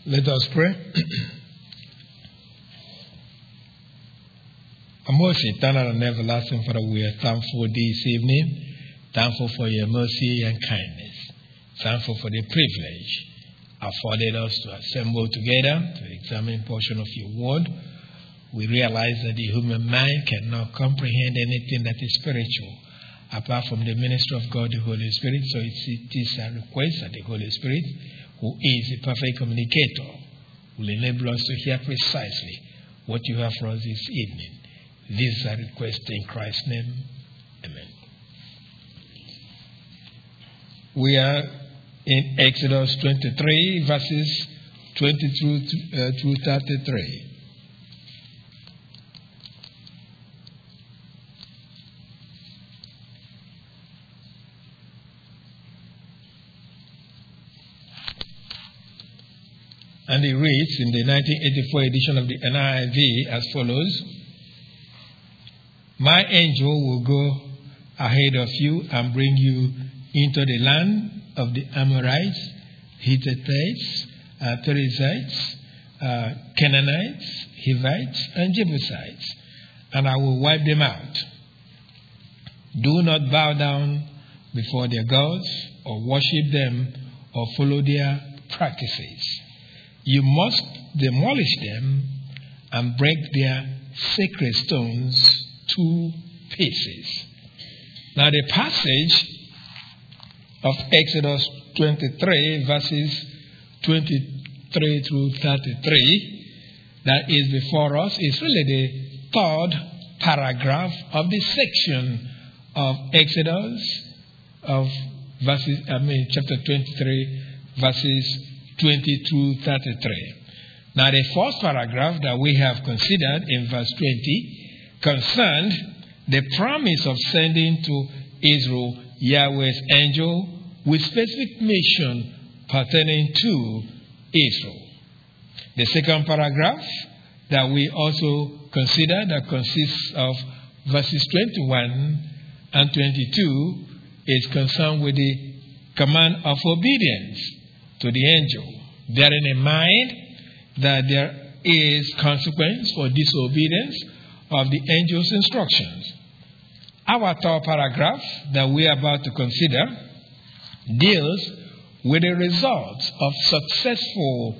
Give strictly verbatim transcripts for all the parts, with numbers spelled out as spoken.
Let us pray. Our most eternal and everlasting Father, we are thankful this evening, thankful for your mercy and kindness, thankful for the privilege afforded us to assemble together to examine a portion of your word. We realize that the human mind cannot comprehend anything that is spiritual apart from the ministry of God, the Holy Spirit. So it is a request that the Holy Spirit, who is a perfect communicator, will enable us to hear precisely what you have for us this evening. This is a request in Christ's name. Amen. We are in Exodus twenty-three, verses twenty-two to, uh, to thirty-three. And it reads in the nineteen eighty-four edition of the N I V as follows: My angel will go ahead of you and bring you into the land of the Amorites, Hittites, uh, Perizzites, uh, Canaanites, Hivites, and Jebusites, and I will wipe them out. Do not bow down before their gods, or worship them, or follow their practices. You must demolish them and break their sacred stones to pieces. Now the passage of Exodus twenty-three, verses twenty-three through thirty-three, that is before us, is really the third paragraph of the section of Exodus of verses, I mean, chapter twenty-three, verses twenty through thirty-three. Now the first paragraph that we have considered in verse twenty concerned the promise of sending to Israel Yahweh's angel with specific mission pertaining to Israel. The second paragraph that we also consider, that consists of verses twenty-one and twenty-two, is concerned with the command of obedience to the angel, bearing in mind that there is consequence for disobedience of the angel's instructions. Our third paragraph that we are about to consider deals with the results of successful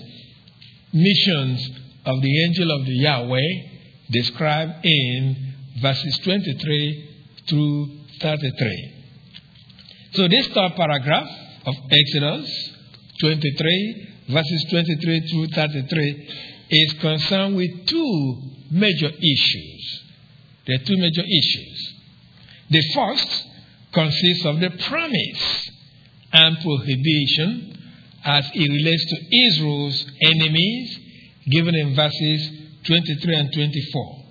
missions of the angel of the Yahweh described in verses twenty-three through thirty-three. So this third paragraph of Exodus twenty-three, verses twenty-three through thirty-three, is concerned with two major issues. There are two major issues. The first consists of the promise and prohibition as it relates to Israel's enemies, given in verses twenty-three and twenty-four.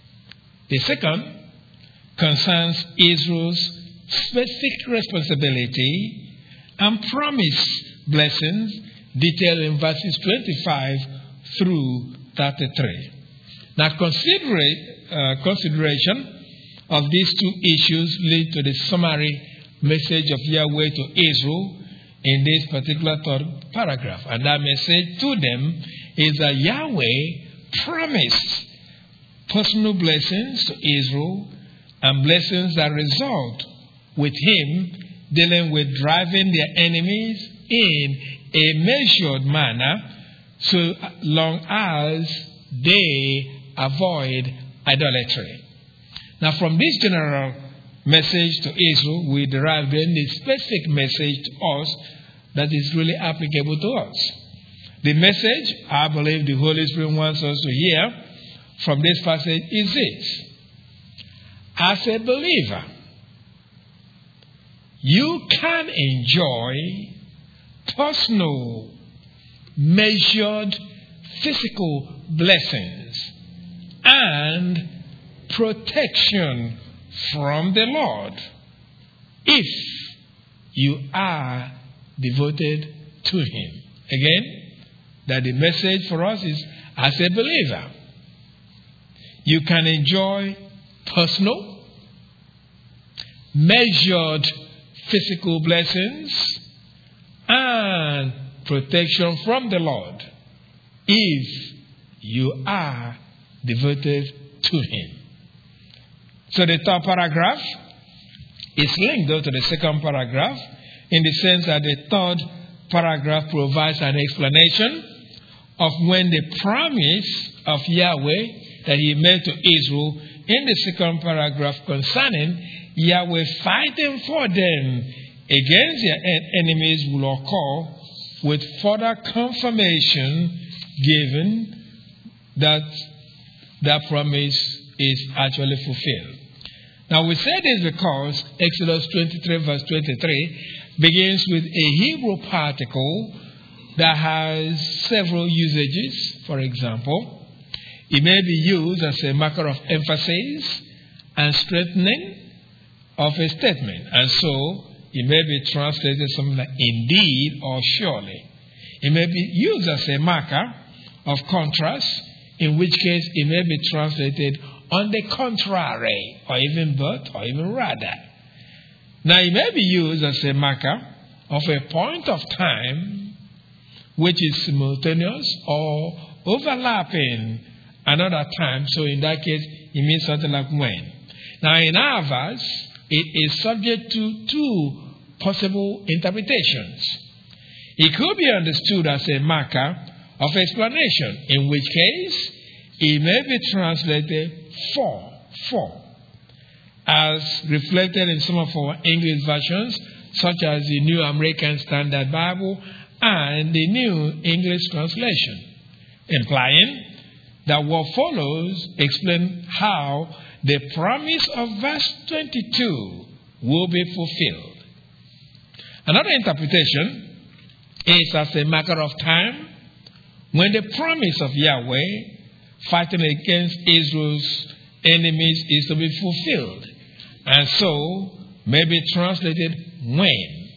The second concerns Israel's specific responsibility and promise blessings detailed in verses twenty-five through thirty-three. Now, considerate, uh, consideration of these two issues lead to the summary message of Yahweh to Israel in this particular third paragraph. And that message to them is that Yahweh promised personal blessings to Israel and blessings that result with him dealing with driving their enemies in a measured manner so long as they avoid idolatry. Now, from this general message to Israel, we derive then the specific message to us that is really applicable to us. The message I believe the Holy Spirit wants us to hear from this passage is this: as a believer, you can enjoy personal, measured, physical blessings and protection from the Lord if you are devoted to him. Again, that the message for us is, as a believer, you can enjoy personal, measured physical blessings and protection from the Lord if you are devoted to him. So the third paragraph is linked though to the second paragraph in the sense that the third paragraph provides an explanation of when the promise of Yahweh that he made to Israel in the second paragraph concerning Yahweh fighting for them against their enemies will occur, with further confirmation given that that promise is actually fulfilled. Now we say this because Exodus twenty-three verse twenty-three begins with a Hebrew particle that has several usages. For example, it may be used as a marker of emphasis and strengthening of a statement. And so, it may be translated something like indeed or surely. It may be used as a marker of contrast, in which case it may be translated on the contrary, or even but, or even rather. Now, it may be used as a marker of a point of time which is simultaneous or overlapping another time. So, in that case, it means something like when. Now, in our verse, it is subject to two possible interpretations. It could be understood as a marker of explanation, in which case it may be translated for, for, as reflected in some of our English versions, such as the New American Standard Bible and the New English Translation, implying that what follows explains how the promise of verse twenty-two will be fulfilled. Another interpretation is as a matter of time when the promise of Yahweh fighting against Israel's enemies is to be fulfilled, and so may be translated when,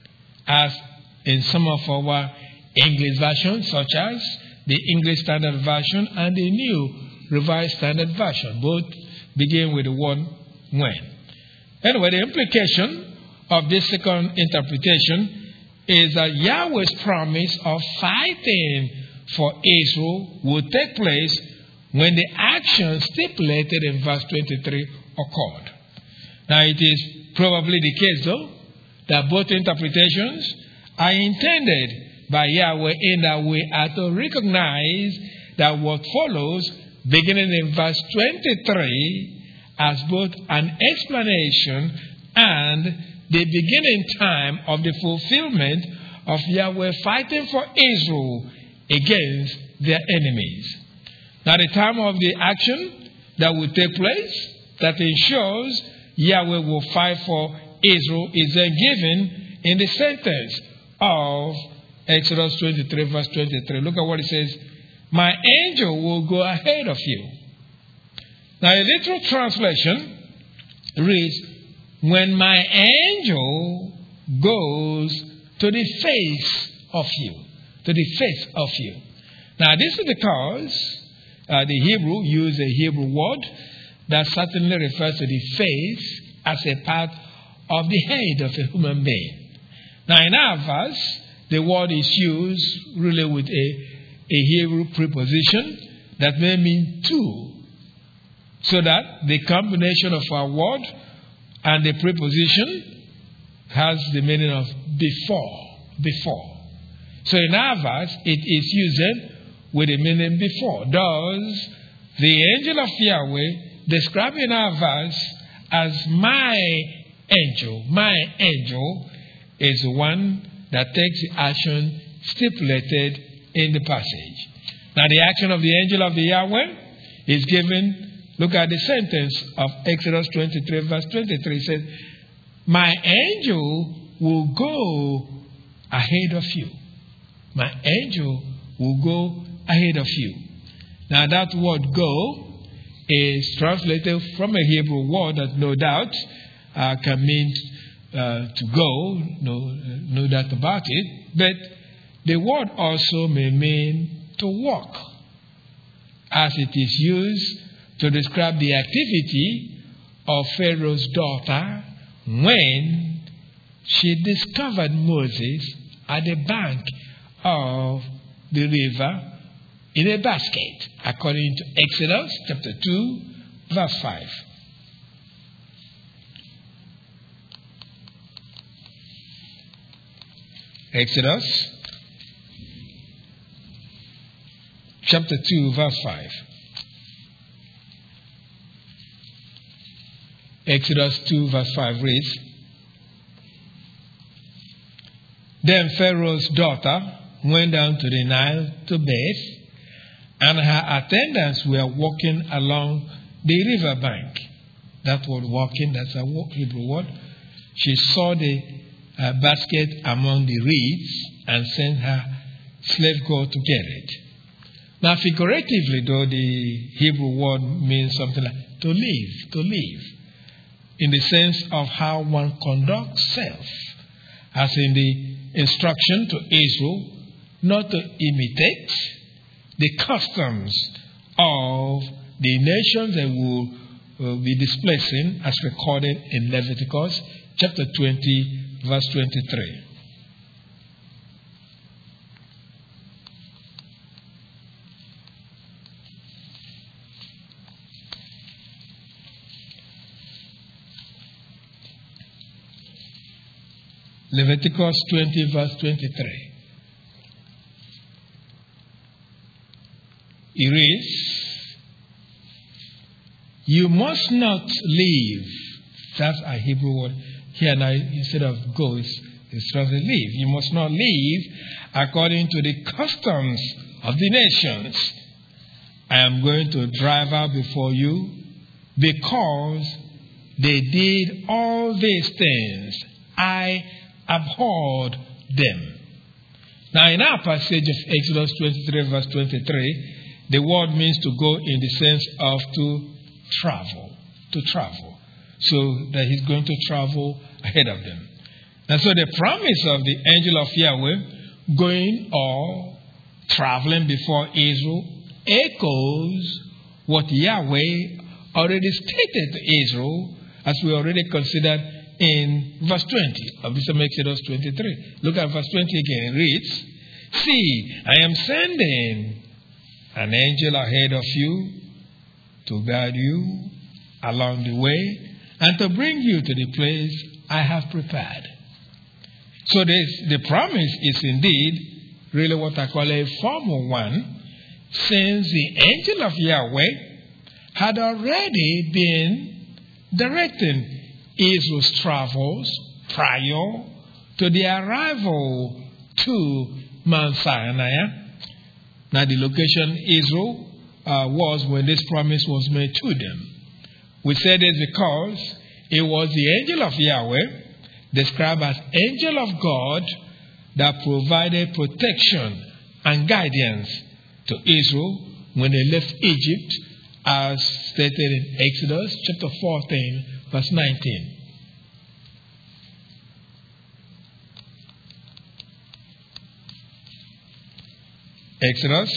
as in some of our English versions, such as the English Standard Version and the New Revised Standard Version. Both begin with the word when. Anyway, the implication of this second interpretation is that Yahweh's promise of fighting for Israel will take place when the action stipulated in verse twenty-three occurred. Now, it is probably the case, though, that both interpretations are intended by Yahweh in that we are to recognize that what follows, beginning in verse twenty-three, as both an explanation and the beginning time of the fulfillment of Yahweh fighting for Israel against their enemies. Now, the time of the action that will take place, that ensures Yahweh will fight for Israel, is then given in the sentence of Exodus twenty-three, verse twenty-three. Look at what it says. My angel will go ahead of you. Now, a literal translation reads, when my angel goes to the face of you. To the face of you. Now, this is because uh, the Hebrew used a Hebrew word that certainly refers to the face as a part of the head of a human being. Now, in our verse, the word is used really with a, a Hebrew preposition that may mean two. So that the combination of our word and the preposition has the meaning of before. Before. So in our verse, it is used with the meaning before. Thus, the angel of Yahweh described in our verse as my angel, my angel, is the one that takes the action stipulated in the passage. Now, the action of the angel of the Yahweh is given. Look at the sentence of Exodus twenty-three, verse twenty-three. It says, my angel will go ahead of you. My angel will go ahead of you. Now, that word go is translated from a Hebrew word that no doubt uh, can mean uh, to go, no, no doubt about it. But the word also may mean to walk, as it is used to describe the activity of Pharaoh's daughter when she discovered Moses at the bank of the river in a basket, according to Exodus chapter two, verse five. Exodus chapter two, verse five. Exodus two, verse five reads, Then Pharaoh's daughter went down to the Nile to bathe, and her attendants were walking along the river bank. That word walking, that's a Hebrew word. She saw the uh, basket among the reeds and sent her slave girl to get it. Now, figuratively, though, the Hebrew word means something like to live, to live, in the sense of how one conducts self, as in the instruction to Israel not to imitate the customs of the nations they will uh, be displacing, as recorded in Leviticus chapter twenty, verse twenty-three. Leviticus twenty, verse twenty-three. It reads, You must not leave. That's a Hebrew word. Here now, instead of go, it's, it's translated leave. You must not leave according to the customs of the nations. I am going to drive out before you because they did all these things. I abhorred them. Now, in our passage of Exodus twenty-three, verse twenty-three, the word means to go in the sense of to travel, to travel. So that he's going to travel ahead of them. And so the promise of the angel of Yahweh going or traveling before Israel echoes what Yahweh already stated to Israel, as we already considered in verse twenty of this Exodus twenty-three. Look at verse twenty again. It reads, See, I am sending an angel ahead of you to guide you along the way and to bring you to the place I have prepared. So this, the promise is indeed really what I call a formal one, since the angel of Yahweh had already been directing Israel's travels prior to the arrival to Mount Sinai. Now, the location Israel uh, was when this promise was made to them. We said this because it was the angel of Yahweh, described as angel of God, that provided protection and guidance to Israel when they left Egypt, as stated in Exodus chapter fourteen, verse nineteen. Exodus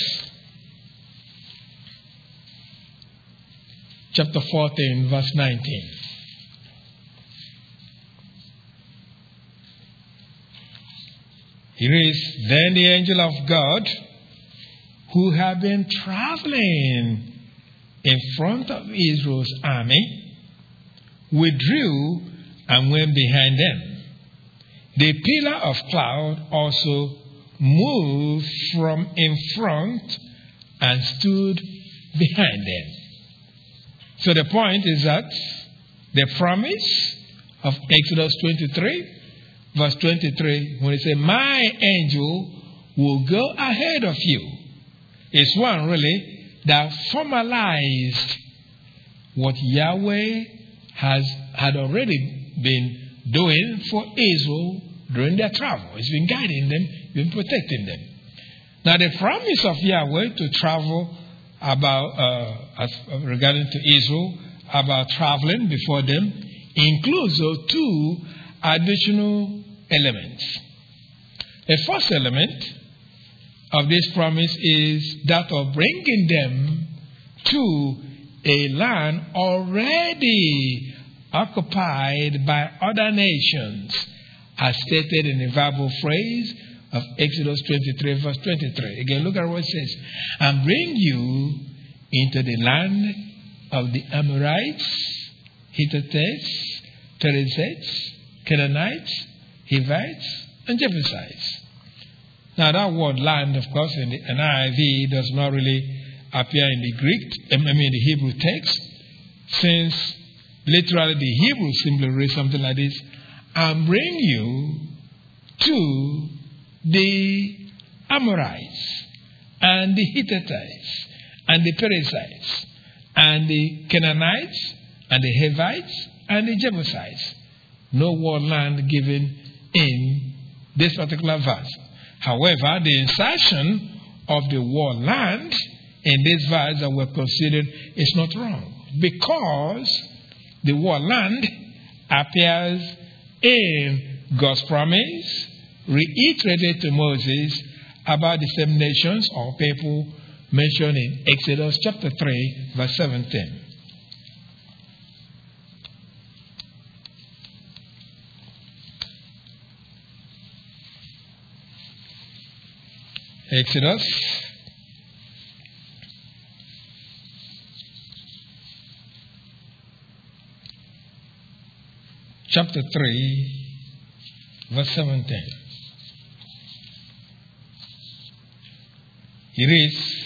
chapter fourteen, verse nineteen. It reads, Then the angel of God, who had been traveling in front of Israel's army, withdrew and went behind them. The pillar of cloud also moved from in front and stood behind them. So the point is that the promise of Exodus twenty-three, verse twenty-three, when it says, My angel will go ahead of you, is one really that formalized what Yahweh has had already been doing for Israel during their travel. It's been guiding them, been protecting them. Now, the promise of Yahweh to travel about, uh, as, regarding to Israel, about traveling before them, includes uh, two additional elements. The first element of this promise is that of bringing them to a land already occupied by other nations, as stated in the verbal phrase of Exodus twenty-three, verse twenty-three. Again, look at what it says. And bring you into the land of the Amorites, Hittites, Perizzites, Canaanites, Hivites, and Jebusites. Now that word land, of course, in the N I V does not really appear in the Greek, I mean the Hebrew text, since literally the Hebrew simply reads something like this: and bring you to the Amorites, and the Hittites, and the Perizzites, and the Canaanites, and the Hivites, and the Jebusites. No word land given in this particular verse. However, the insertion of the word land in this verse that we're considering is not wrong, because the word land appears in God's promise reiterated to Moses about the same nations or people mentioned in Exodus chapter three, verse seventeen. Exodus chapter three, verse seventeen. It reads,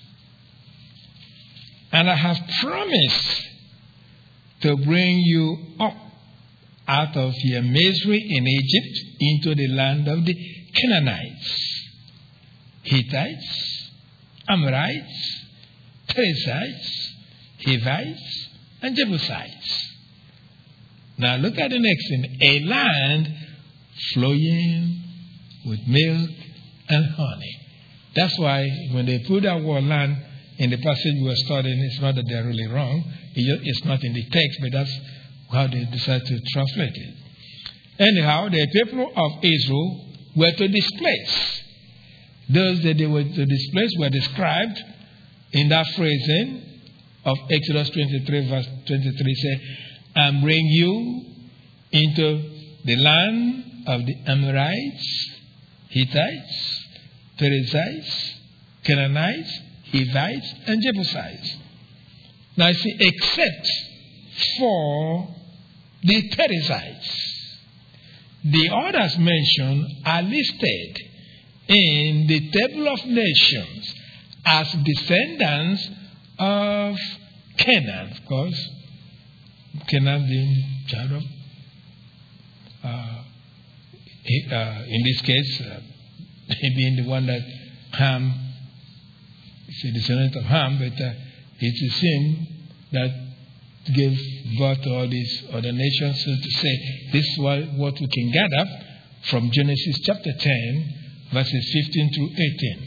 and I have promised to bring you up out of your misery in Egypt into the land of the Canaanites, Hittites, Amorites, Perizzites, Hivites, and Jebusites. Now look at the next thing. A land flowing with milk and honey. That's why when they put that word land in the passage we were studying, it's not that they're really wrong. It's not in the text, but that's how they decided to translate it. Anyhow, the people of Israel were to displace. Those that they were to displace were described in that phrasing of Exodus twenty-three, verse twenty-three, say, and bring you into the land of the Amorites, Hittites, Perizzites, Canaanites, Hivites, and Jebusites. Now you see, except for the Perizzites, the others mentioned are listed in the table of nations as descendants of Canaan, of course. Canaan being child of, uh, uh, in this case, uh, being the one that Ham, is a descendant of Ham, but uh, it is him that gave birth to all these other nations. So to say, this is what, what we can gather from Genesis chapter ten, verses fifteen through eighteen.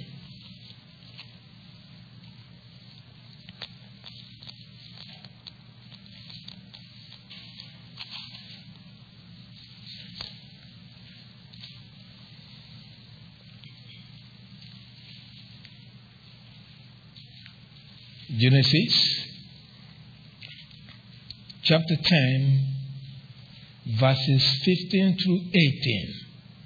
Genesis chapter ten, verses fifteen through eighteen.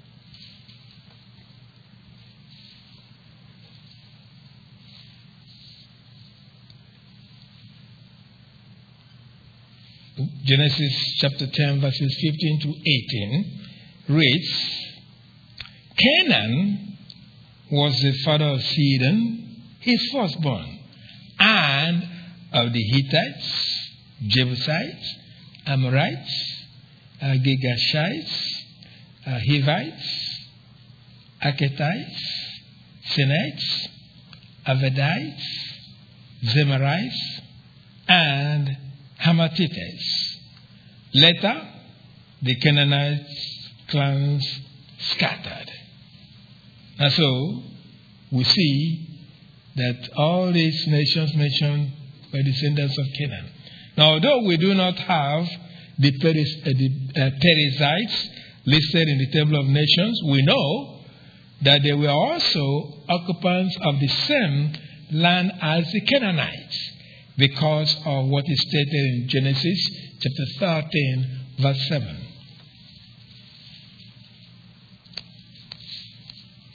Genesis chapter ten, verses fifteen to eighteen reads, Canaan was the father of Sidon, his firstborn, and of the Hittites, Jebusites, Amorites, uh, Girgashites, uh, Hivites, Archetites, Sinites, Avadites, Zemarites, and Hamathites. Later, the Canaanite clans scattered. And so, we see that all these nations mentioned were descendants of Canaan. Now, although we do not have the, Periz, uh, the uh, Perizzites listed in the table of nations, we know that they were also occupants of the same land as the Canaanites, because of what is stated in Genesis chapter thirteen, verse seven.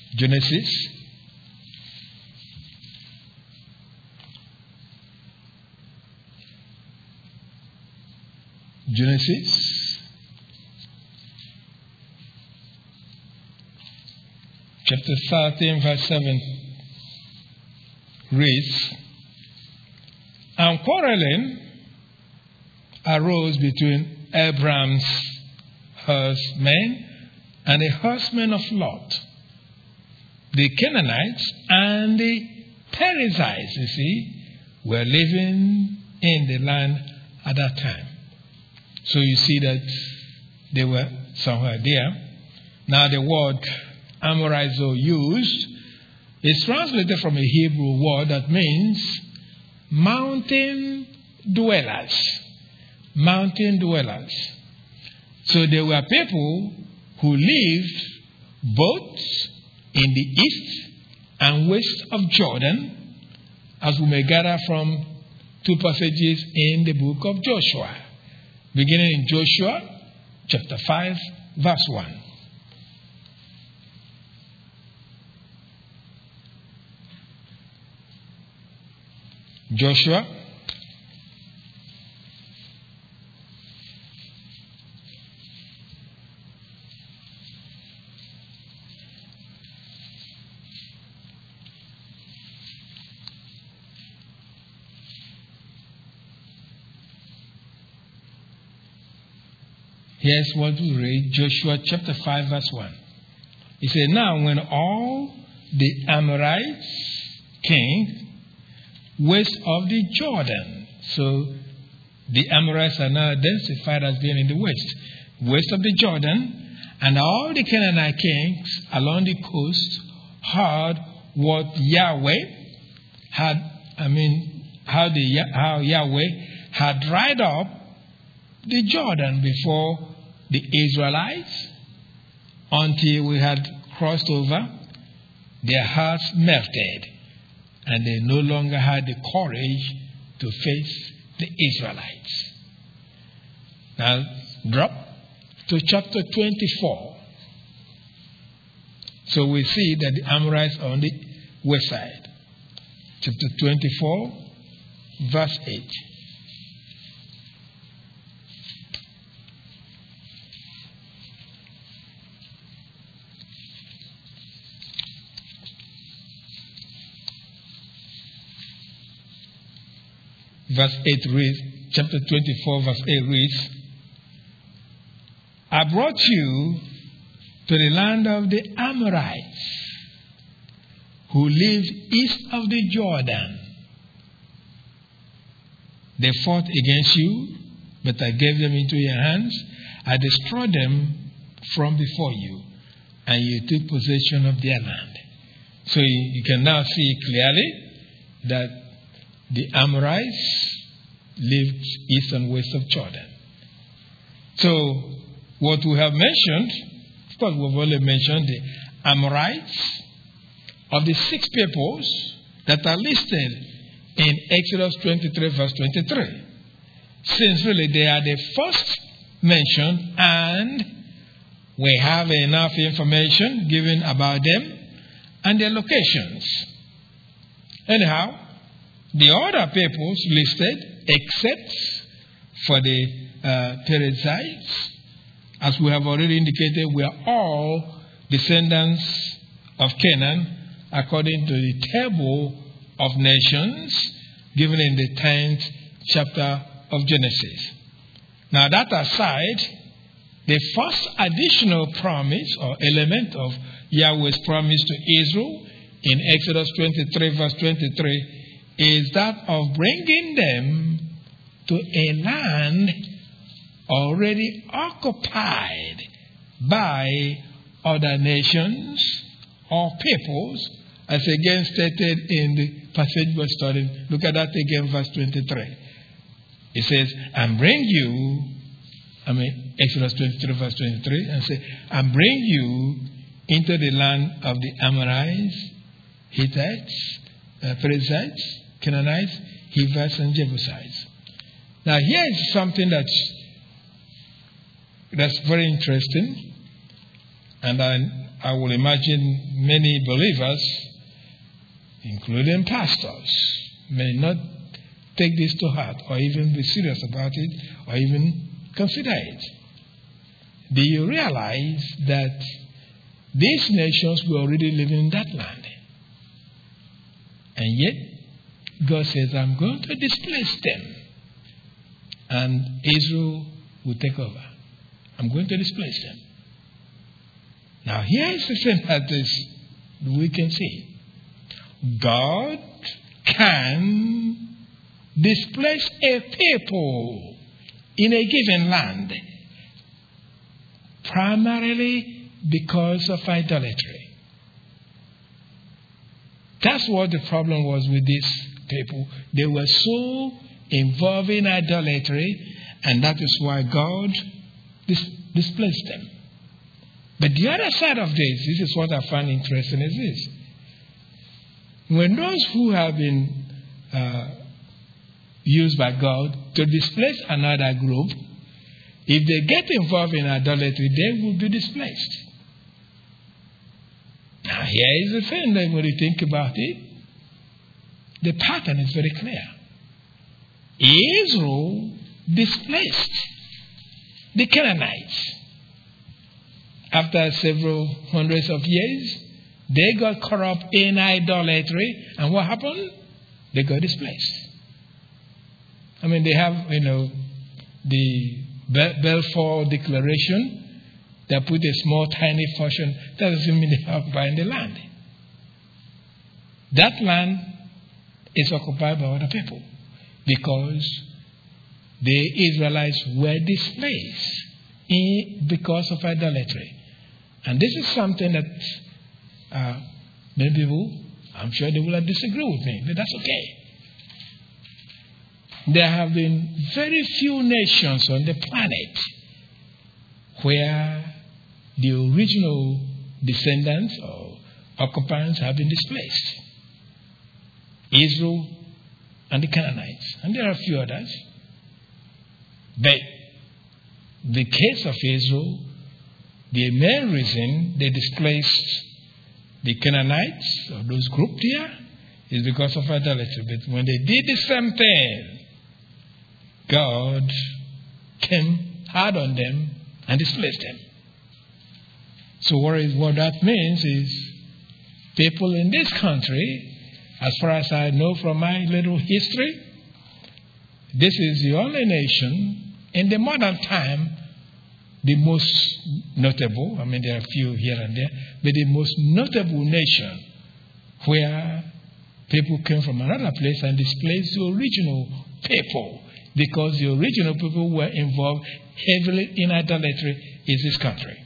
Genesis Genesis chapter thirteen, verse seven reads, "And quarreling arose between Abram's herdsmen and the herdsmen of Lot, the Canaanites and the Perizzites," you see, were living in the land at that time. So you see that they were somewhere there. Now the word Amorizo used is translated from a Hebrew word that means mountain dwellers. Mountain dwellers. So they were people who lived both in the east and west of Jordan, as we may gather from two passages in the book of Joshua, beginning in Joshua chapter five, verse one. Joshua Here's what we read, Joshua chapter five, verse one. He said, "Now when all the Amorites came west of the Jordan," so the Amorites are now identified as being in the west, west of the Jordan, "and all the Canaanite kings along the coast heard what Yahweh had, I mean, how, the, how Yahweh had dried up the Jordan before the Israelites until we had crossed over, their hearts melted, and they no longer had the courage to face the Israelites." Now, drop to chapter twenty-four. So we see that the Amorites are on the west side. Chapter twenty-four, verse eight. Verse eight reads, chapter twenty-four, verse eight reads, "I brought you to the land of the Amorites, who lived east of the Jordan. They fought against you, but I gave them into your hands. I destroyed them from before you, and you took possession of their land." So you, you can now see clearly that the Amorites lived east and west of Jordan. So, what we have mentioned, of course, we've only mentioned the Amorites of the six peoples that are listed in Exodus twenty-three, verse twenty-three. Since really they are the first mentioned, and we have enough information given about them and their locations. Anyhow, the other peoples listed, except for the uh, Perizzites, as we have already indicated, we are all descendants of Canaan according to the table of nations given in the tenth chapter of Genesis. Now, that aside, the first additional promise or element of Yahweh's promise to Israel in Exodus twenty-three, verse twenty-three, is that of bringing them to a land already occupied by other nations or peoples, as again stated in the passage we're studying. Look at that again, verse twenty-three. It says, "And bring you," I mean, Exodus twenty-three, verse twenty-three, and say, "And bring you into the land of the Amorites, Hittites, uh, Perizzites, Canaanites, Hivites, and Jebusites." Now, here is something that's, that's very interesting, and I I will imagine many believers, including pastors, may not take this to heart or even be serious about it or even consider it. Do you realize that these nations were already living in that land? And yet, God says, I'm going to displace them. And Israel will take over. I'm going to displace them. Now, here is the thing that is, we can see. God can displace a people in a given land primarily because of idolatry. That's what the problem was with these people. They were so involved in idolatry, and that is why God dis- displaced them. But the other side of this, this is what I find interesting, is this. When those who have been uh, used by God to displace another group, if they get involved in idolatry, they will be displaced. Now, here is the thing that when you think about it, the pattern is very clear. Israel displaced the Canaanites. After several hundreds of years, they got caught up in idolatry, and what happened? They got displaced. I mean, they have, you know, the Balfour Declaration that put a small, tiny portion. That doesn't mean they are occupying the land. That land is occupied by other people because the Israelites were displaced in, because of idolatry. And this is something that uh, many people, I'm sure they will disagree with me, but that's okay. There have been very few nations on the planet where the original descendants or occupants have been displaced. Israel and the Canaanites. And there are a few others. But the case of Israel, the main reason they displaced the Canaanites, or those grouped here, is because of idolatry. But when they did the same thing, God came hard on them and displaced them. So what, is, what that means is people in this country, as far as I know from my little history, this is the only nation in the modern time, the most notable, I mean there are a few here and there, but the most notable nation where people came from another place and displaced the original people, because the original people were involved heavily in idolatry, is this country.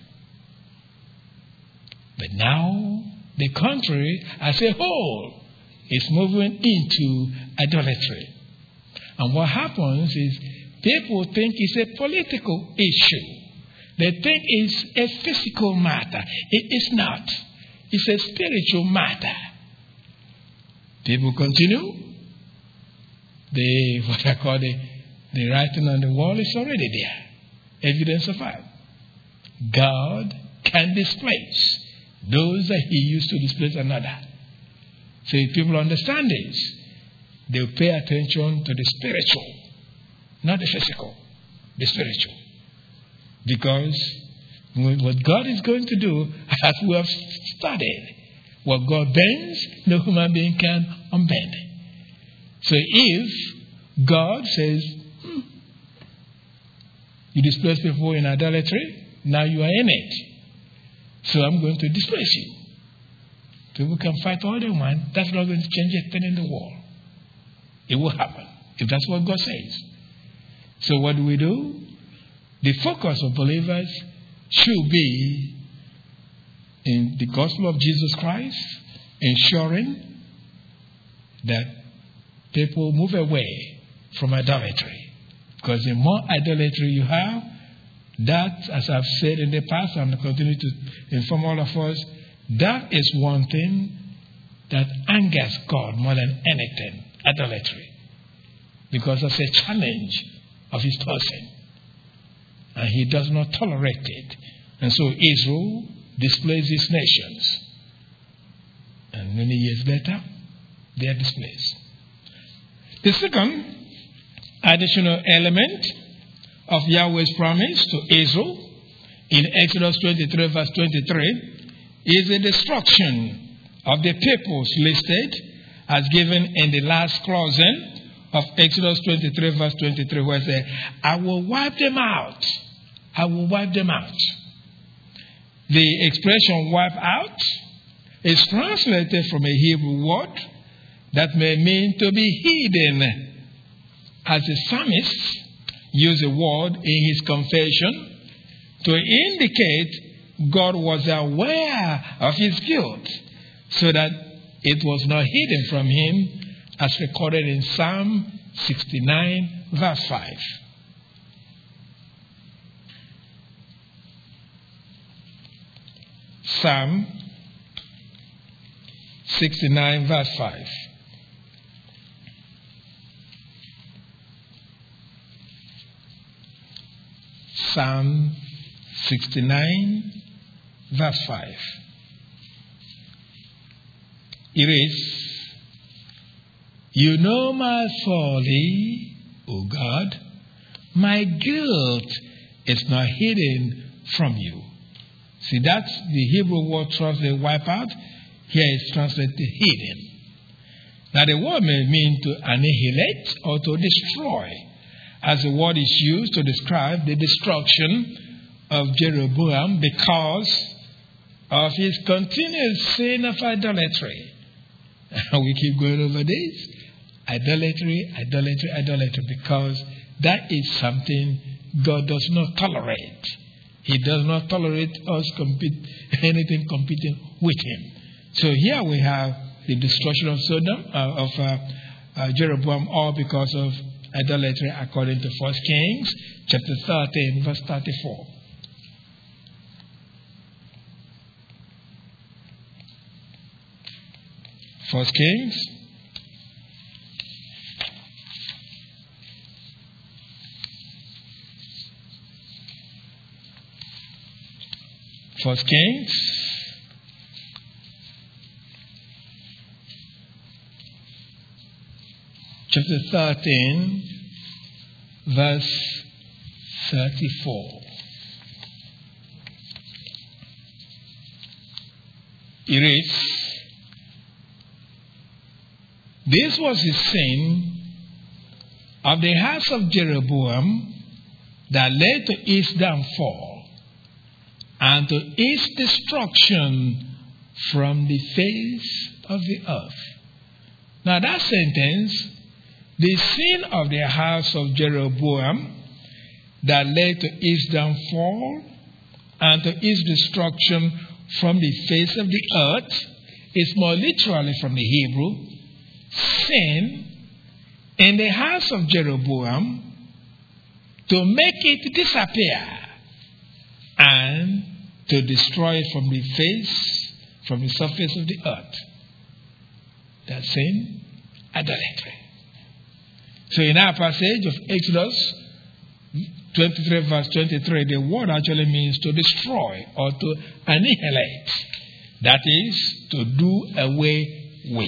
But now the country as a whole is moving into idolatry. And what happens is people think it's a political issue. They think it's a physical matter. It is not. It's a spiritual matter. People continue. The, what I call the, the writing on the wall is already there. Evidence of that. God can displace those that he used to displace another. So if people understand this, they'll pay attention to the spiritual, not the physical, the spiritual. Because what God is going to do, as we have studied, what God bends, no human being can unbend. So if God says, hmm, you displace people in idolatry, now you are in it. So I'm going to displace you. People can fight all they want. That's not going to change anything in the world. It will happen if that's what God says. So what do we do? The focus of believers should be in the gospel of Jesus Christ, ensuring that people move away from idolatry. Because the more idolatry you have, that, as I've said in the past, and I continue to inform all of us, that is one thing that angers God more than anything, idolatry. Because it's a challenge of his person. And he does not tolerate it. And so Israel displace these nations. And many years later, they are displaced. The second additional element of Yahweh's promise to Israel in Exodus twenty-three, verse twenty-three, is the destruction of the peoples listed as given in the last clause of Exodus twenty-three, verse twenty-three, where it says, I will wipe them out. I will wipe them out. The expression wipe out is translated from a Hebrew word that may mean to be hidden, as the psalmist used the word in his confession to indicate God was aware of his guilt, so that it was not hidden from him, as recorded in Psalm sixty-nine, verse five. Psalm sixty-nine, verse five. Psalm sixty-nine, verse five. It is, you know my folly, O God, my guilt is not hidden from you. See, that's the Hebrew word translated wipe out. Here it's translated hidden. Now the word may mean to annihilate or to destroy, as the word is used to describe the destruction of Jeroboam because of his continuous sin of idolatry. We keep going over this. Idolatry, idolatry, idolatry, because that is something God does not tolerate. He does not tolerate us compete, anything competing with him. So here we have the destruction of Sodom, uh, of uh, uh, Jeroboam, all because of idolatry, according to First Kings chapter thirteen, verse thirty-four. First Kings First Kings chapter thirteen, verse thirty-four. It reads, this was the sin of the house of Jeroboam that led to its downfall and to its destruction from the face of the earth. Now that sentence, the sin of the house of Jeroboam that led to its downfall and to its destruction from the face of the earth, is more literally from the Hebrew, sin in the house of Jeroboam to make it disappear and to destroy it from the face, from the surface of the earth. That sin, idolatry. So in our passage of Exodus twenty-three, verse twenty-three, the word actually means to destroy or to annihilate. That is, to do away with.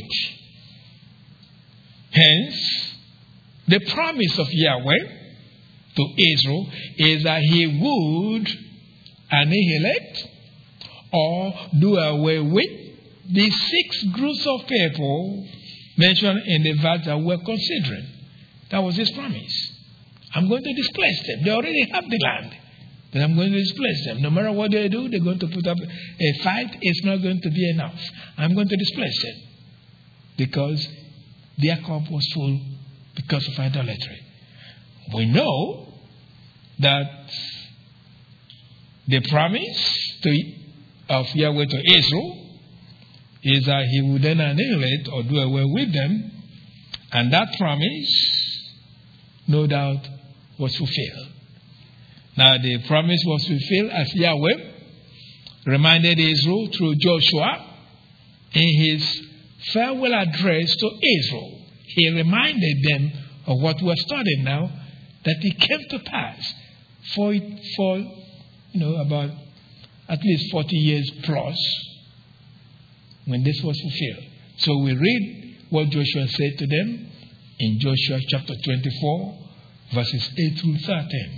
Hence, the promise of Yahweh to Israel is that he would annihilate or do away with the six groups of people mentioned in the verse that we're considering. That was his promise. I'm going to displace them. They already have the land. But I'm going to displace them. No matter what they do, they're going to put up a fight. It's not going to be enough. I'm going to displace them. Because their cup was full because of idolatry. We know that the promise to, of Yahweh to Israel is that he would then annihilate or do away with them. And that promise, no doubt, was fulfilled. Now the promise was fulfilled as Yahweh reminded Israel through Joshua in his farewell address to Israel. He reminded them of what we're studying now, that it came to pass for, for you know, about at least forty years plus when this was fulfilled. So we read what Joshua said to them in Joshua chapter twenty-four, verses eight through thirteen.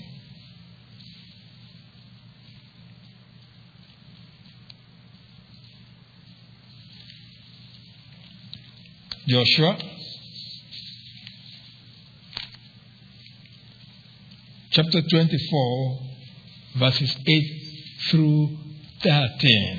Joshua chapter twenty-four, verses eight through thirteen.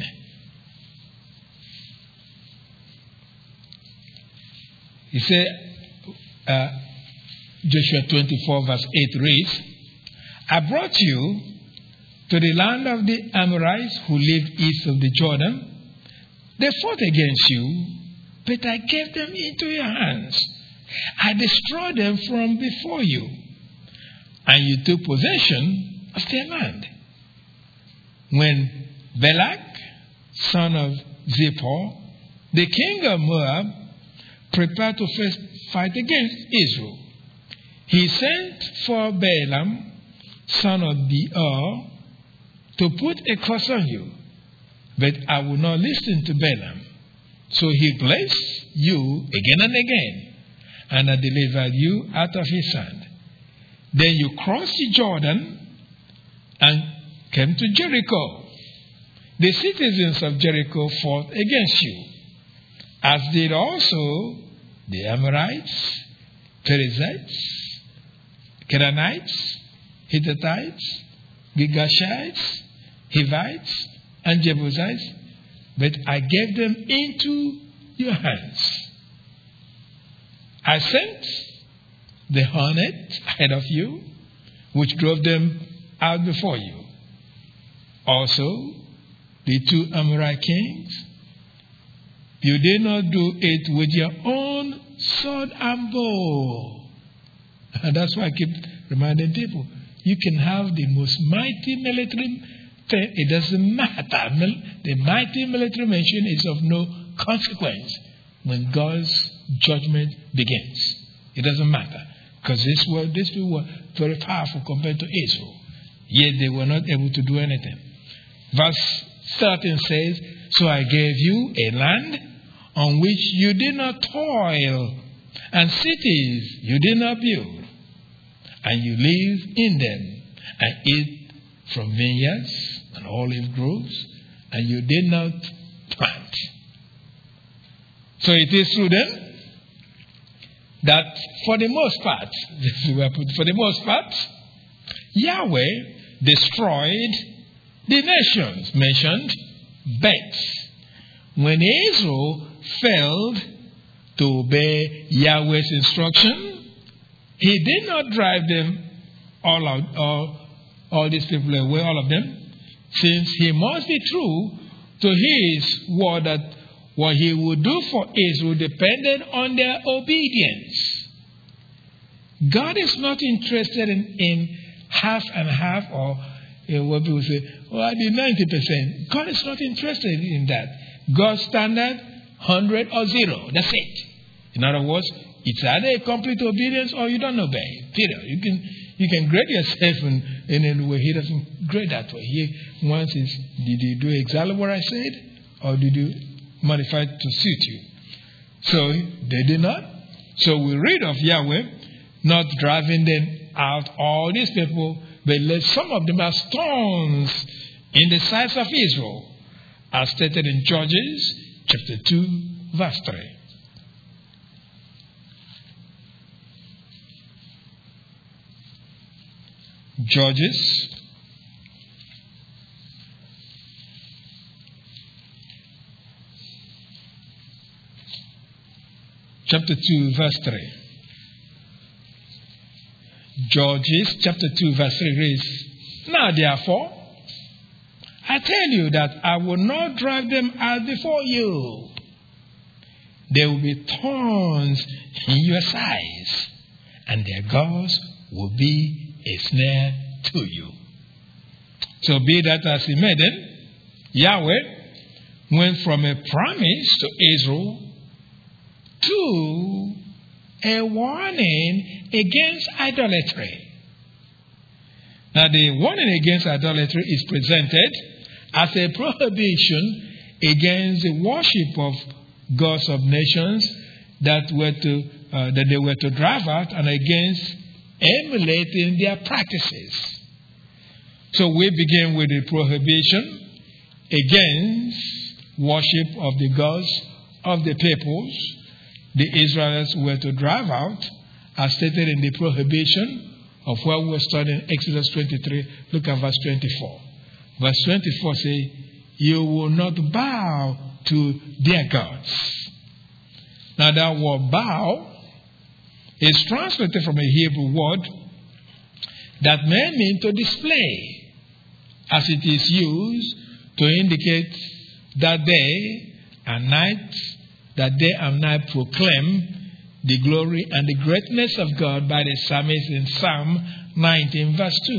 He said, uh, Joshua twenty-four, verse eight reads, I brought you to the land of the Amorites who lived east of the Jordan. They fought against you, but I gave them into your hands. I destroyed them from before you, and you took possession of their land. When Balak, son of Zippor, the king of Moab, prepared to first fight against Israel, he sent for Balaam, son of Beor, to put a curse on you. But I will not listen to Balaam. So he blessed you again and again, and I delivered you out of his hand. Then you crossed the Jordan and came to Jericho. The citizens of Jericho fought against you, as did also the Amorites, Perizzites, Canaanites, Hittites, Girgashites, Hivites, and Jebusites, but I gave them into your hands. I sent the hornet ahead of you, which drove them out before you. Also, the two Amorite kings. You did not do it with your own sword and bow. And that's why I keep reminding people, you can have the most mighty military thing. It doesn't matter. The mighty military mission is of no consequence when God's judgment begins. It doesn't matter. Because this were, these people were very powerful compared to Israel. Yet they were not able to do anything. Verse thirteen says, so I gave you a land on which you did not toil, and cities you did not build, and you live in them, and eat from vineyards and olive groves, and you did not plant. So it is through them that for the most part, this is where I put, for the most part, Yahweh destroyed the nations mentioned, but when Israel failed to obey Yahweh's instruction, he did not drive them all out, all, all these people away, all of them, since he must be true to his word that what he would do for Israel depended on their obedience. God is not interested in, in half and half, or you know, what people say, oh, I did ninety percent. God is not interested in that. God's standard, one hundred or zero. That's it. In other words, it's either a complete obedience or you don't obey. Period. You can you can grade yourself in, in a way. He doesn't grade that way. He wants is, did you do exactly what I said, or did you modify it to suit you? So they did not. So we read of Yahweh not driving them out, all these people, but let some of them as thorns in the sides of Israel, as stated in Judges chapter two, verse three. Judges chapter two, verse three. Judges chapter two, verse three reads, now therefore, I tell you that I will not drive them out before you. There will be thorns in your sides, and their gods will be a snare to you. So be that as it may then, Yahweh went from a promise to Israel to a warning against idolatry. Now the warning against idolatry is presented as a prohibition against the worship of gods of nations that were to uh, that they were to drive out, and against emulating their practices. So we begin with the prohibition against worship of the gods of the peoples the Israelites were to drive out, as stated in the prohibition of what we were studying in Exodus twenty-three. Look at verse twenty-four. Verse twenty-four says, "You will not bow to their gods." Now that word bow is translated from a Hebrew word that may mean to display, as it is used to indicate that day and night, that day and night proclaim the glory and the greatness of God by the psalmist in Psalm nineteen verse two.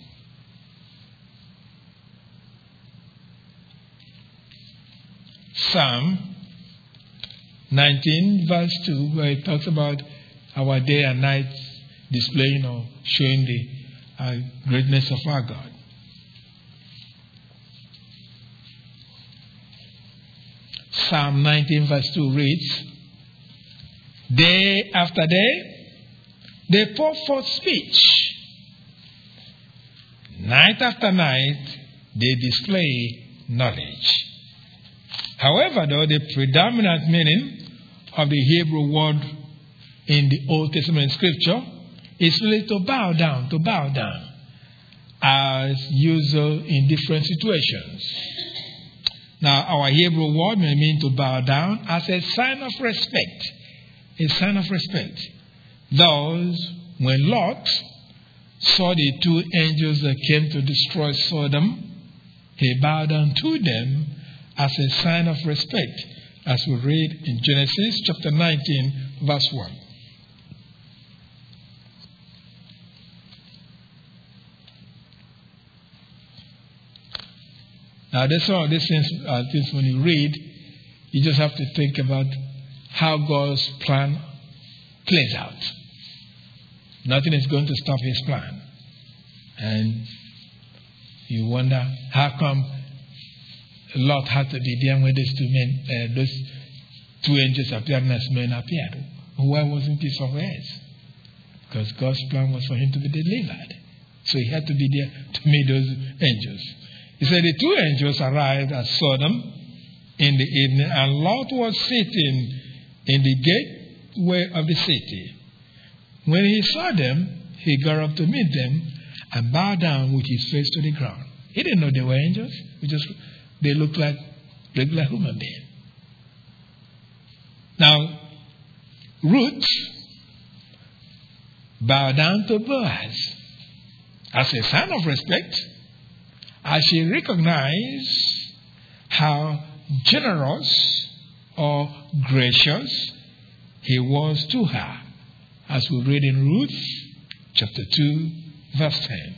Psalm nineteen verse two, where it talks about our day and night displaying or showing the uh, greatness of our God. Psalm nineteen verse two reads, "Day after day they pour forth speech. Night after night they display knowledge." However, though, the predominant meaning of the Hebrew word in the Old Testament scripture is really to bow down, to bow down, as usual in different situations. Now, our Hebrew word may mean to bow down as a sign of respect, a sign of respect. Thus, when Lot saw the two angels that came to destroy Sodom, he bowed down to them as a sign of respect, as we read in Genesis chapter nineteen, verse one. Now, that's all these things are things when you read, you just have to think about how God's plan plays out. Nothing is going to stop his plan. And you wonder, how come Lot had to be there when those two men, uh, those two angels appeared as men appeared? Why wasn't he somewhere else? Because God's plan was for him to be delivered. So he had to be there to meet those angels. He said the two angels arrived at Sodom in the evening, and Lot was sitting in the gateway of the city. When he saw them, he got up to meet them and bowed down with his face to the ground. He didn't know they were angels. He just They looked like regular human beings. Now, Ruth bowed down to Boaz as a sign of respect, as she recognized how generous or gracious he was to her, as we read in Ruth chapter two, verse ten.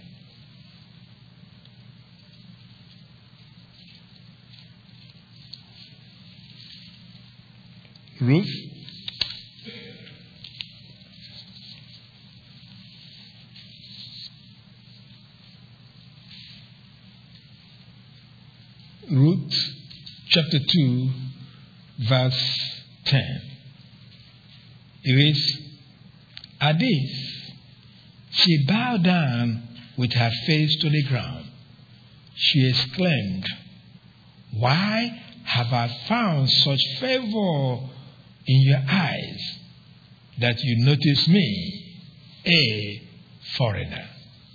Ruth Ruth chapter two, verse ten. It reads, "At this, she bowed down with her face to the ground. She exclaimed, 'Why have I found such favor in your eyes that you notice me, a foreigner?'"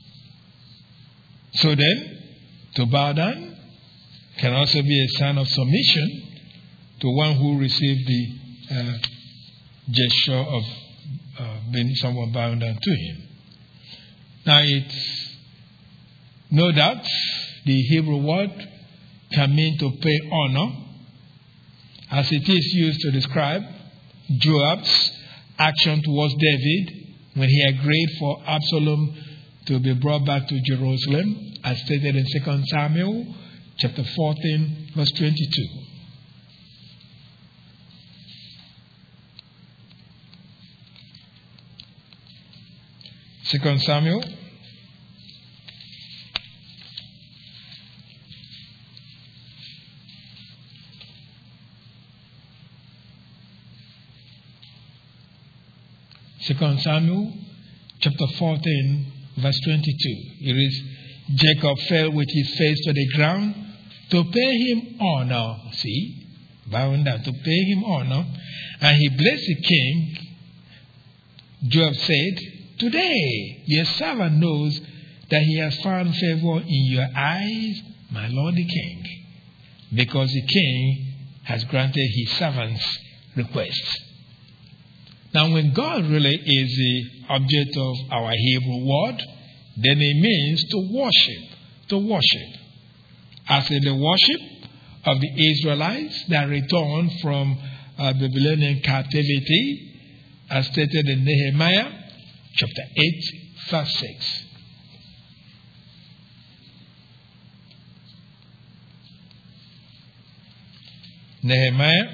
So then, to bow down can also be a sign of submission to one who received the uh, gesture of uh, being someone bowing down to him. Now, it's no doubt the Hebrew word can mean to pay honor, as it is used to describe Joab's action towards David when he agreed for Absalom to be brought back to Jerusalem, as stated in Second Samuel chapter fourteen, verse twenty-two. Second Samuel Second Samuel chapter fourteen, verse twenty-two. It reads, Jacob fell with his face to the ground to pay him honor. See, bowing down to pay him honor. And he blessed the king. Joab said, Today your servant knows that he has found favor in your eyes, my lord the king, because the king has granted his servant's request. Now, when God really is the object of our Hebrew word, then it means to worship, to worship. As in the worship of the Israelites that returned from uh, Babylonian captivity, as stated in Nehemiah chapter eight, verse six. Nehemiah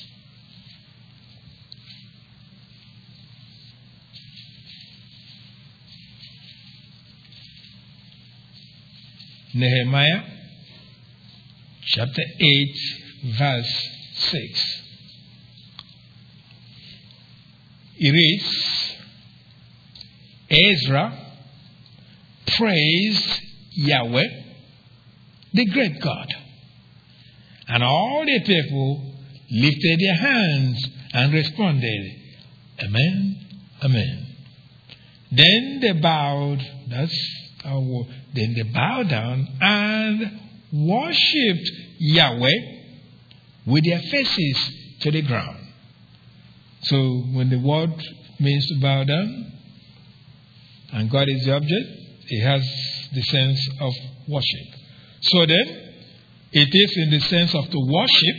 Nehemiah chapter eight, verse six. It reads, Ezra praised Yahweh, the great God. And all the people lifted their hands and responded, Amen, Amen. Then they bowed, that's our word, then they bowed down and worshipped Yahweh with their faces to the ground. So when the word means to bow down, and God is the object, it has the sense of worship. So then, it is in the sense of to worship,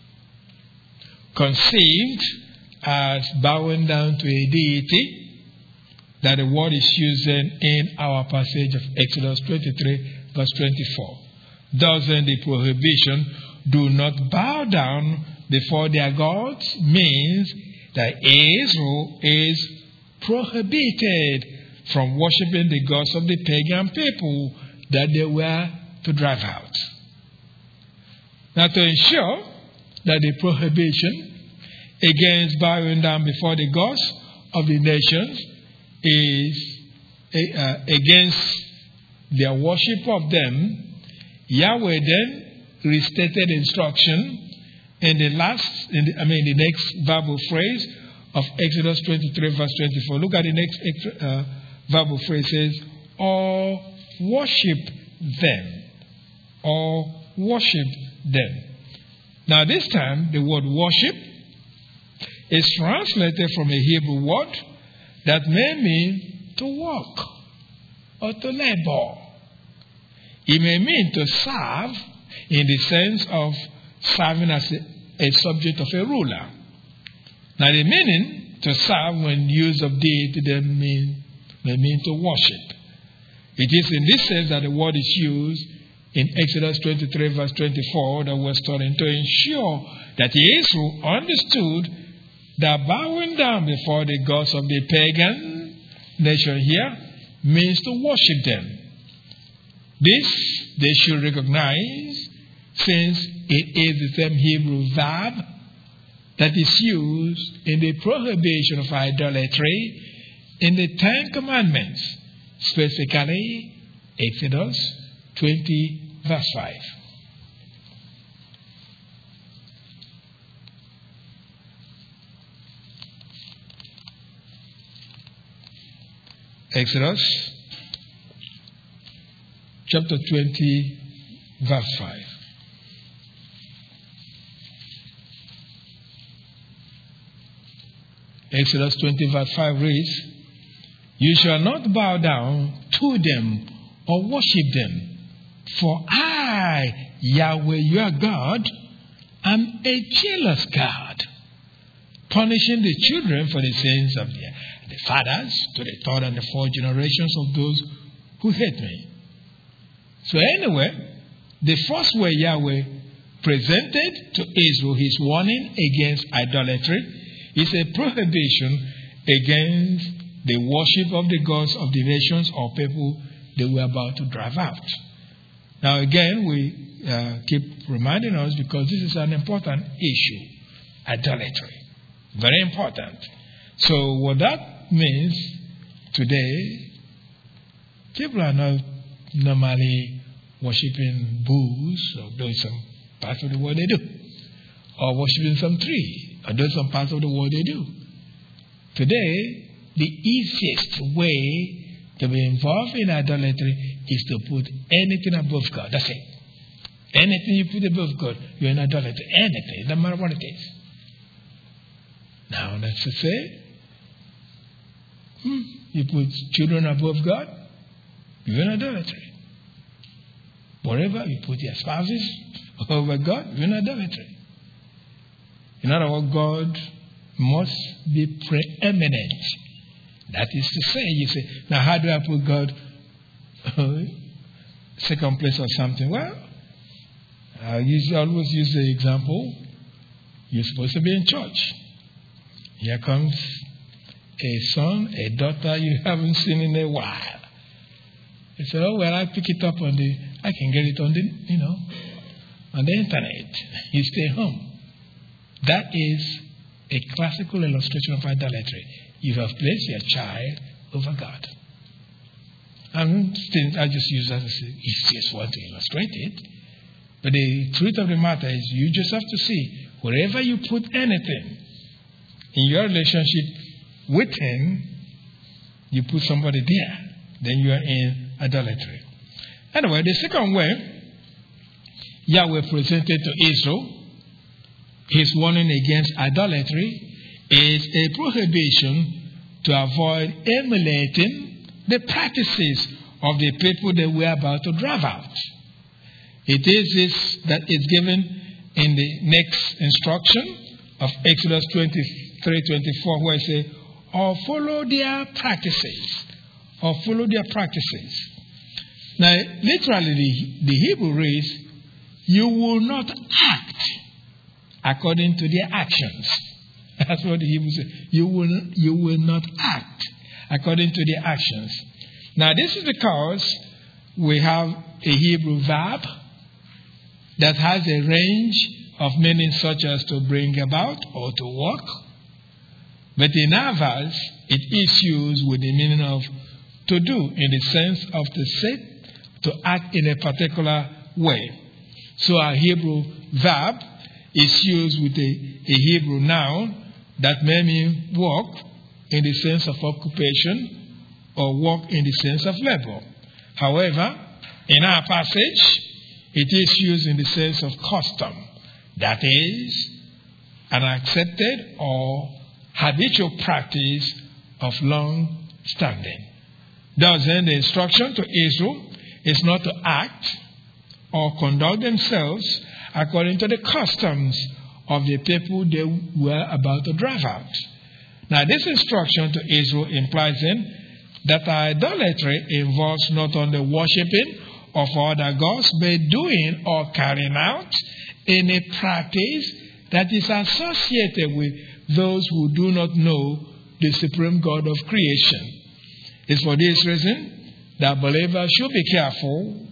conceived as bowing down to a deity, that the word is using in our passage of Exodus twenty-three, verse twenty-four. Thus then the prohibition, do not bow down before their gods, means that Israel is prohibited from worshiping the gods of the pagan people that they were to drive out. Now, to ensure that the prohibition against bowing down before the gods of the nations is uh, against their worship of them, Yahweh then restated instruction in the last, in the, I mean, the next verbal phrase of Exodus twenty-three, verse twenty-four. Look at the next uh, verbal phrase. It says, or worship them. Or worship them. Now, this time, the word worship is translated from a Hebrew word that may mean to work or to labor. It may mean to serve in the sense of serving as a, a subject of a ruler. Now, the meaning to serve when used of deity then mean, may mean to worship. It is in this sense that the word is used in Exodus twenty-three, verse twenty-four, that we're studying, to ensure that Israel understood that bowing down before the gods of the pagan nation here means to worship them. This they should recognize, since it is the same Hebrew verb that is used in the prohibition of idolatry in the Ten Commandments, specifically Exodus twenty, verse five. Exodus chapter twenty, verse five. Exodus twenty, verse five reads, you shall not bow down to them or worship them, for I, Yahweh your God, am a jealous God, punishing the children for the sins of their the fathers to the third and the fourth generations of those who hate me. So anyway, the first way Yahweh presented to Israel his warning against idolatry is a prohibition against the worship of the gods of the nations or people they were about to drive out. Now again, we uh, keep reminding us because this is an important issue, idolatry. Very important. So what that means today, people are not normally worshiping bulls, or doing some parts of the world they do, or worshiping some tree, or doing some parts of the world they do. Today, the easiest way to be involved in idolatry is to put anything above God. That's it. Anything you put above God, you're in idolatry. Anything, no matter what it is. Now, that's to say, hmm, you put children above God, you're in idolatry. Whatever, you put your spouses over God, you're in idolatry. In other words, God must be preeminent. That is to say, you say, now how do I put God second place or something? Well, I use, always use the example, you're supposed to be in church. Here comes a son, a daughter you haven't seen in a while. You say, oh, well, I pick it up on the, I can get it on the, you know, on the internet. You stay home. That is a classical illustration of idolatry. You have placed your child over God. And I just use that as the easiest one to illustrate it. But the truth of the matter is, you just have to see, wherever you put anything in your relationship with Him, you put somebody there, then you are in idolatry. Anyway, the second way Yahweh presented to Israel His warning against idolatry is a prohibition to avoid emulating the practices of the people that we are about to drive out. It is this that is given in the next instruction of Exodus twenty-three twenty-four, where it says, or follow their practices, or follow their practices. Now, literally, the, the Hebrew reads, you will not act according to their actions. That's what the Hebrew says. You will, you will not act according to their actions. Now, this is because we have a Hebrew verb that has a range of meanings such as to bring about or to work. But in our verse, it is used with the meaning of to do, in the sense of to say, to act in a particular way. So our Hebrew verb is used with a, a Hebrew noun that may mean work in the sense of occupation or work in the sense of labor. However, in our passage, it is used in the sense of custom. That is, an accepted or habitual practice of long standing. Thus, then, the instruction to Israel is not to act or conduct themselves according to the customs of the people they were about to drive out. Now, this instruction to Israel implies then that idolatry involves not only worshipping of other gods, but doing or carrying out any practice that is associated with those who do not know the supreme God of creation. It's for this reason that believers should be careful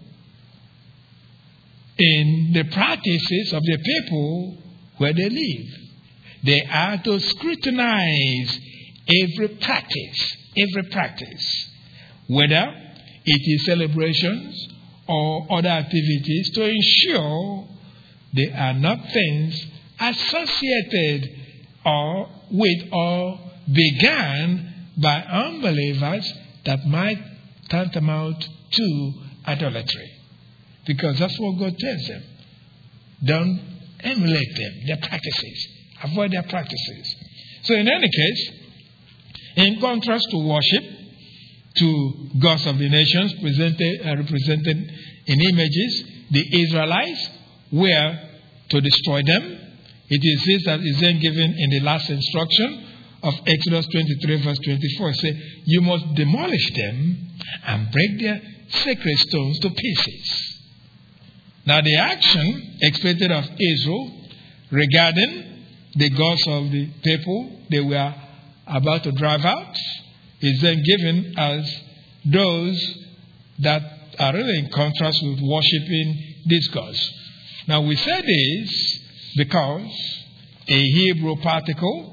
in the practices of the people where they live. They are to scrutinize every practice, every practice, whether it is celebrations or other activities, to ensure they are not things associated or with or began by unbelievers that might tantamount to idolatry. Because that's what God tells them. Don't emulate them, their practices. Avoid their practices. So in any case, in contrast to worship, to gods of the nations presented, uh, represented in images, the Israelites were to destroy them. It is this that is then given in the last instruction of Exodus twenty-three verse twenty-four. It says, you must demolish them and break their sacred stones to pieces. Now, the action expected of Israel regarding the gods of the people they were about to drive out is then given as those that are really in contrast with worshipping these gods. Now, we say this because a Hebrew particle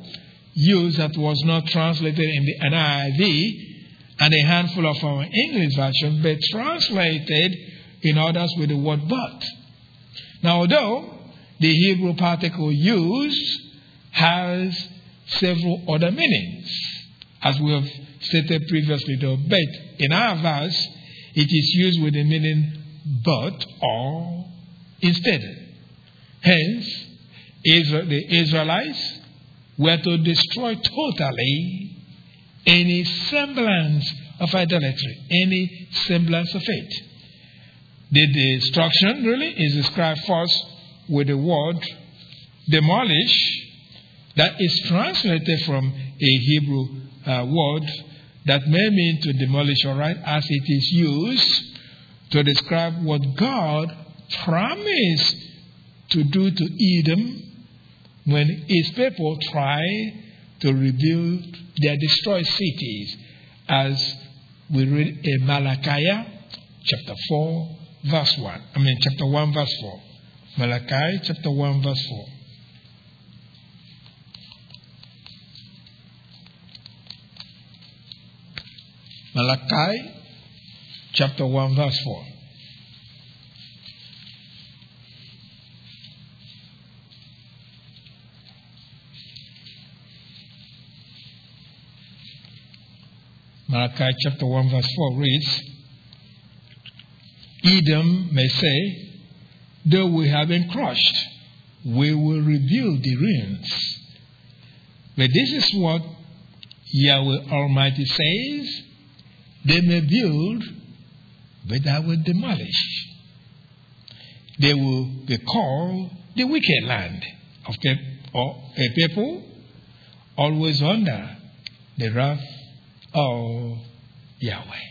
used that was not translated in the N I V and a handful of our English versions, but translated in others with the word but. Now, although the Hebrew particle used has several other meanings, as we have stated previously, though, but in our verse, it is used with the meaning but or instead. Hence, Israel, the Israelites were to destroy totally any semblance of idolatry, any semblance of it. The destruction really is described first with the word demolish, that is translated from a Hebrew uh, word that may mean to demolish, all right, as it is used to describe what God promised to do to Edom when his people try to rebuild their destroyed cities, as we read in Malachi chapter four, verse one. I mean, chapter one, verse four. Malachi chapter one, verse four. Malachi chapter one, verse four. Malachi chapter one, verse four reads, Edom may say, though we have been crushed, we will rebuild the ruins. But this is what Yahweh Almighty says, they may build, but I will demolish. They will be called the wicked land of a people always under the wrath of Yahweh.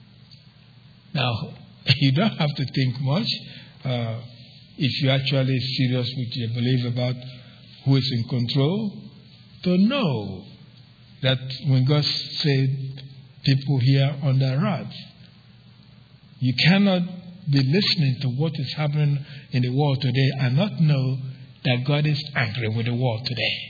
Now, you don't have to think much uh, if you're actually serious with your belief about who is in control, to know that when God said people here under wrath, you cannot be listening to what is happening in the world today and not know that God is angry with the world today.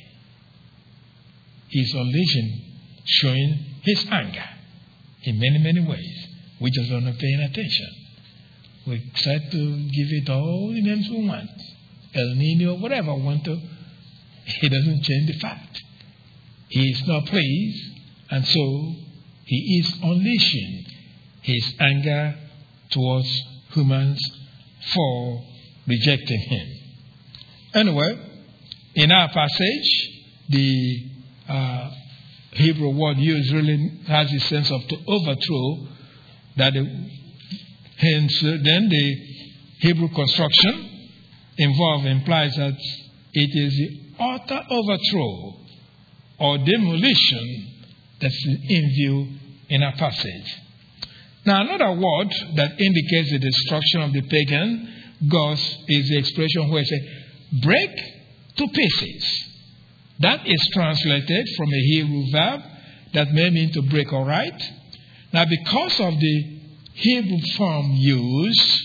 He's unleashing, showing his anger in many, many ways. We just are not paying attention. We try to give it all the names we want. El Nino, whatever we want to. He doesn't change the fact. He is not pleased, and so he is unleashing his anger towards humans for rejecting him. Anyway, in our passage, the uh, Hebrew word used really has a sense of to overthrow, that the, hence uh, then the Hebrew construction involved implies that it is the utter overthrow or demolition that's in view in our passage. Now, another word that indicates the destruction of the pagan gods is the expression where it says, break to pieces. That is translated from a Hebrew verb that may mean to break, all right? Now, because of the Hebrew form used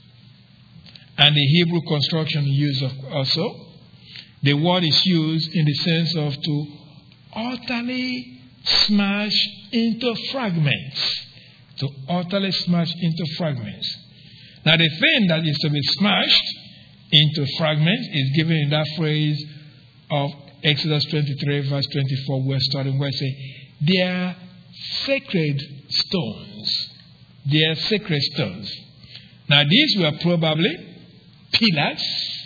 and the Hebrew construction used also, the word is used in the sense of to utterly smash into fragments. To utterly smash into fragments. Now, the thing that is to be smashed into fragments is given in that phrase of Exodus twenty-three, verse twenty-four, we're starting where it says, they are sacred stones. They are sacred stones. Now, these were probably pillars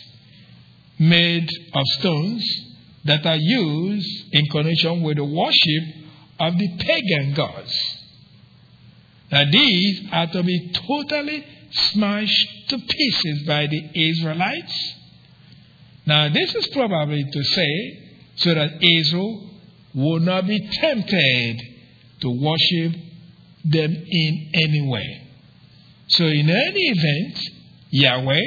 made of stones that are used in connection with the worship of the pagan gods. Now, these are to be totally smashed to pieces by the Israelites. Now, this is probably to say so that Israel will not be tempted to worship them in any way. So, in any event, Yahweh,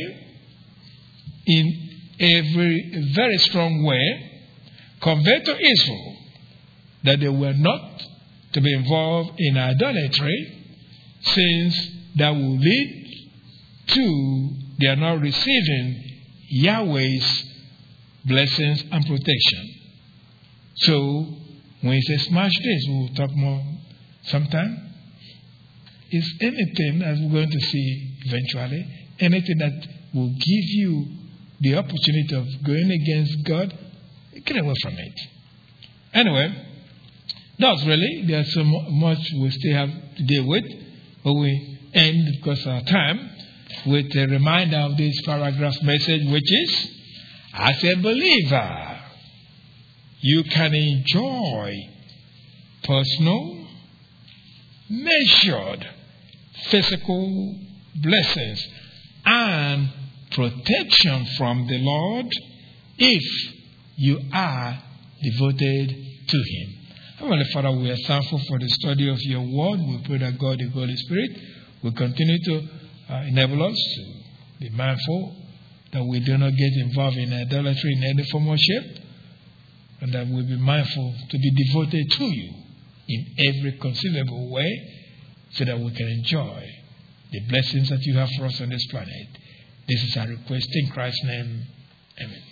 in a very, very strong way, conveyed to Israel that they were not to be involved in idolatry, since that will lead to they are not receiving Yahweh's blessings and protection. So, when he says smash this, we'll talk more sometime. It's anything, as we're going to see eventually, anything that will give you the opportunity of going against God, get away from it. Anyway, that's really, there's so much we still have to deal with, but we end, because of our time, with a reminder of this paragraph message, which is, as a believer, you can enjoy personal, measured, physical blessings and protection from the Lord if you are devoted to Him. Heavenly Father, we are thankful for the study of your word. We pray that God, the Holy Spirit, will continue to uh, enable us to be mindful that we do not get involved in idolatry in any form or shape, and that we'll be mindful to be devoted to you in every conceivable way, so that we can enjoy the blessings that you have for us on this planet. This is our request in Christ's name. Amen.